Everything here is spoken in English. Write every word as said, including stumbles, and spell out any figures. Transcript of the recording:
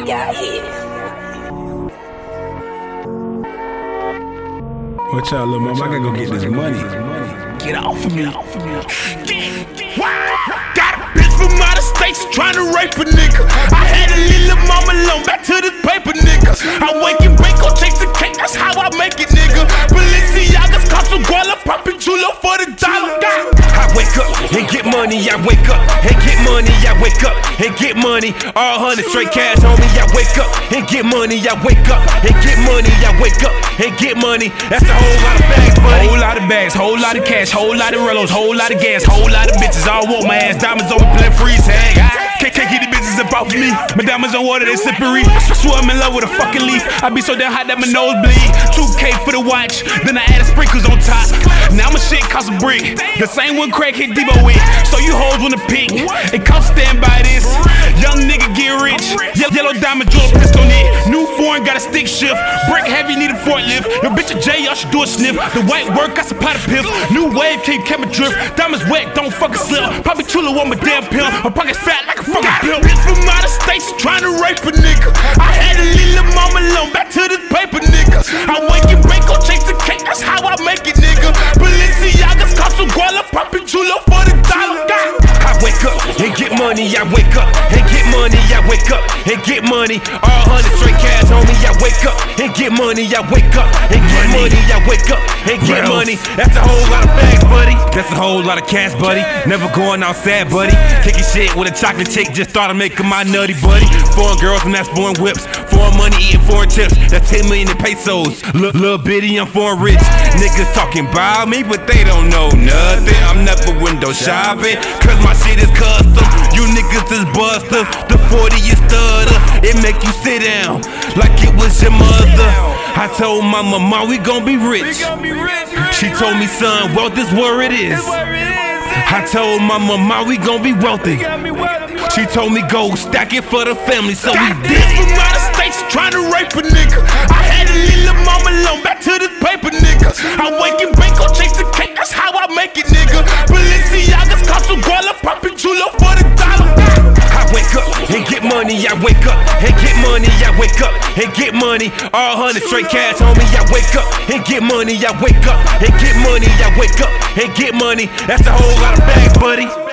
Y'all hit. Watch out, little mama, I gotta go get this money. Get off of me. Got a bitch from out of states tryna rape a nigga. I had a little mama alone, back to this paper nigga. I wake and bake, go chase the cake, that's how I make it, nigga. Balenciagas, Casuala, poppin' chulo for the dollar. I wake up and get money, I wake up and get money, I wake up and get money. All hundred straight cash on me, I wake up and get money, I wake up and get money, I wake up and get money. That's a whole lot of bags, buddy. Whole lot of bags, whole lot of cash, whole lot of relos, whole lot of gas, whole lot of bitches. All want my ass, diamonds on me, play freeze tag. Can't, can't get the bitches up off me. My diamonds on water, they slippery. I swear I'm in love with a fucking leaf. I be so damn hot that my nose bleed. two K for the watch, then I added sprinkles on top. Now my shit cost a brick. The same one crack hit Debo with. So you hoes wanna pick. It comes stand by this. Young nigga get rich. Ye yellow diamond jewel pistol on it. New foreign got a stick shift. Brick heavy need a forklift. Your bitch a J, y'all should do a sniff. The white work got some pot of piff. New wave keep camera drift. Diamonds wet, don't fucking slip. Poppy Chula want my damn pill. My pockets fat like a fucking bill. Bitch from out of states tryna rape a nigga. I had a little mama alone, back to this paper nigga. I wake and bake, go chase the cake, that's how I make it, nigga. Balenciagas, Casuala, poppin' chulo for the dollar. I wake up and get money, I wake up and get money, I wake up and get money. All hundred straight cash on me, I wake up and get money, I wake up and get money, I wake up and get money. That's a whole lot of bags, buddy. That's a whole lot of cash, buddy. Never going outside, buddy. Kicking shit with a chocolate chick, just thought of making my nutty buddy. Foreign girls and that's foreign whips. Foreign money eating foreign chips. That's ten million in pesos. Look, little bitty, I'm foreign rich. Niggas talking about me, but they don't know nothing. I'm never window shopping, cause my shit is custom. You niggas is busters. The forty is stutter. It make you sit down like it was your mother. I told my mama we gon' be rich. She told me, son, wealth is where it is. I told my mama we gon' be wealthy. She told me go stack it for the family, so we did. Bitch from out of states tryna rape a nigga. I had a little mama alone, back to this paper nigga. I wake and bake, go chase the cake, that's how I make it, nigga. Balenciagas, Casuala, poppin' chulo for the dollar. I wake up and get money, I wake up and get money, I wake up and get money. All hundred straight cash on me, I wake up and get money, I wake up and get money, I wake up and get money. That's a whole lot of bags, buddy.